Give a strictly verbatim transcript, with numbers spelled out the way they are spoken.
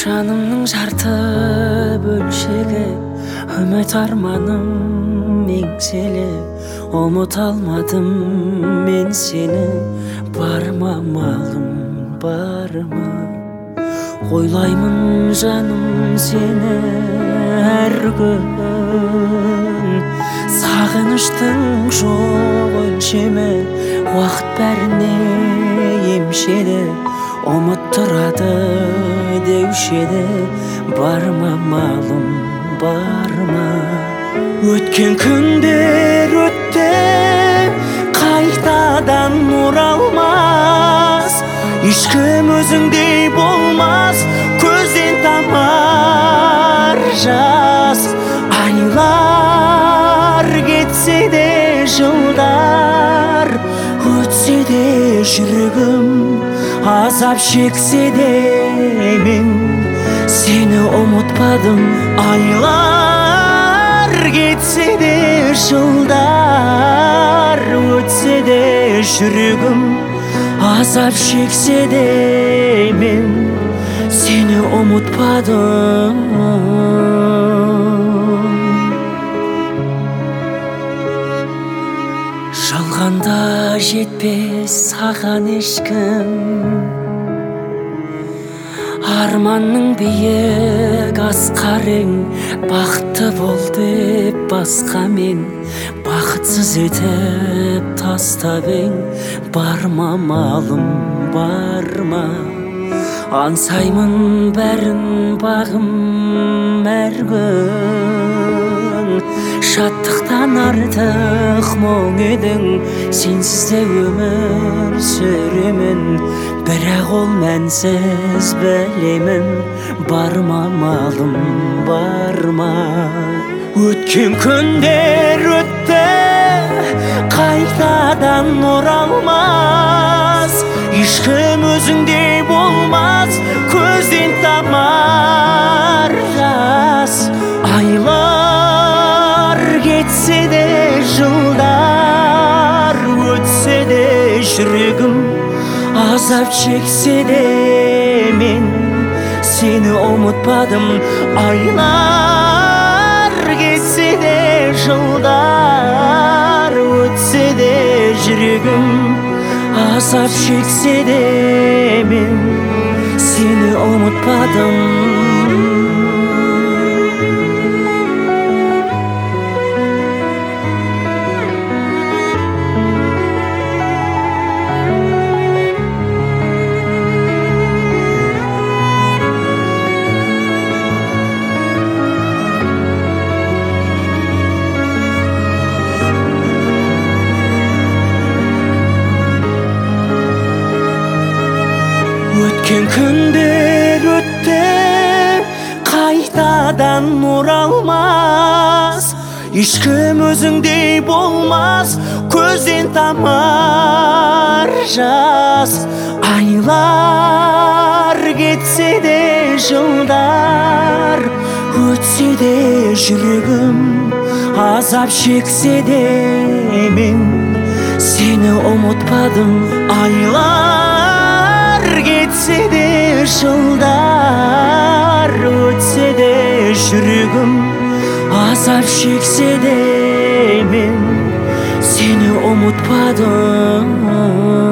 жанымның жарты бөлшегі, үміт арманым еңселі. Ұмыта алмадым мен сені, бар ма малым, бар ма? Ойлаймын жаным сені әр күн, сағыныштың жоқ өлшемі, уақыт бәріне емшеді. Ұмыттырады деуші еді, бар ма малым, бар ма? Өткен күндер өтті, қайтадан оралмас. Ешкім өзіңдей болмас, көзден тамар жас. Айлар кетсе де жылдар, өтсе де жүрегім, азап шексе де мен сені ұмытпадым. Айлар кетсе де жылдар, өтсе де жүрегім, азап шексе де мен сені ұмытпадым. Жалғанда жетпес саған ешкім, арманның биік асқар ең. Бақытты бол деп басқа мен, бақытсыз етіп тастап ең. Бар ма малым, бар ма? Аңсаймын бәрін бағым әр күн, шаттықтан артық мұң едің. Сенсіз де өмір сүремін, бірақ ол мәнсіз білемін. Бар ма малым, бар ма? Өткен күндер өтті, қайтадан оралмас. Ешкім өзіңдей болмас, көзден тамар жас. Айлар кетсе де жылдар, өтсе де жүрегім, азап шексе де мен сені ұмытпадым. Айлар кетсе де жылдар, өтсе де жүрегім, азап шексе де мен сені ұмытпадым. Өткен күндер өтті, қайтадан оралмас. Ешкім өзіңдей болмас, көзден тамар жас. Айлар кетсе де жылдар, өтсе де жүрегім, азап шексе де мен сені ұмытпадым. Айлар кетсе де жылдар, өтсе де жүрегім, азап шексе де мен сені ұмытпадым.